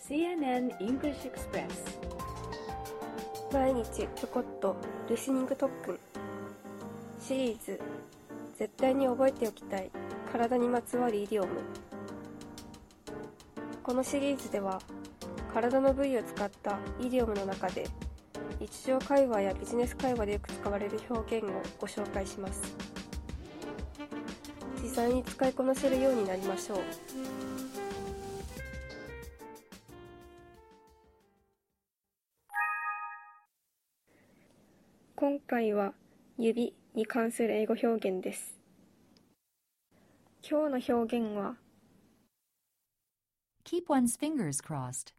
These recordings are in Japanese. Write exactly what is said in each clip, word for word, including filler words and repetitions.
シーエヌエヌ English Express 毎日ちょこっとリスニング特訓シリーズ絶対に覚えておきたい体にまつわるイディオム。このシリーズでは体の部位を使ったイディオムの中で日常会話やビジネス会話でよく使われる表現をご紹介します。実際に使いこなせるようになりましょう。今回は指に関する英語表現です。今日の表現は Keep one's fingers crossed.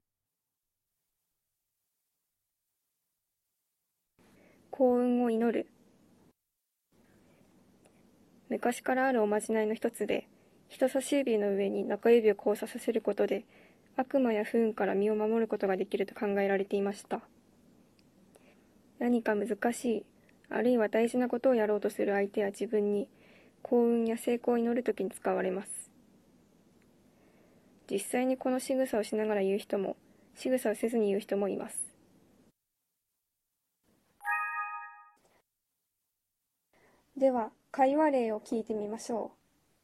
幸運を祈る。昔からあるおまじないの一つで、人差し指の上に中指を交差させることで悪魔や不運から身を守ることができると考えられていました。何か難しい、あるいは大事なことをやろうとする相手や自分に幸運や成功を祈るときに使われます。実際にこの仕草をしながら言う人も、仕草をせずに言う人もいます。では、会話例を聞いてみましょ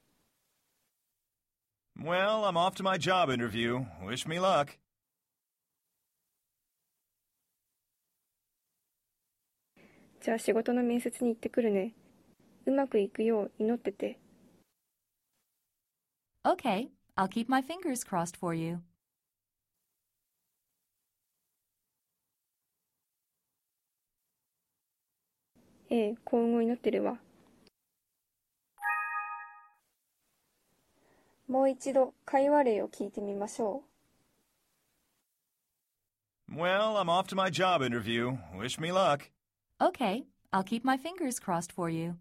う。Well, I'm off to my job interview. Wish me luck. じゃあ仕事の面接に行ってくるね。うまくいくよう祈ってて。 Okay, I'll keep my fingers crossed for you. ええ、幸運を祈ってるわ。もう一度会話例を聞いてみましょう。Well, I'm off to my job interview. Wish me luck. Okay, I'll keep my fingers crossed for you.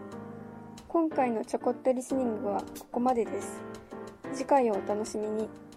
今回のちょこっとリスニングはここまでです。次回をお楽しみに。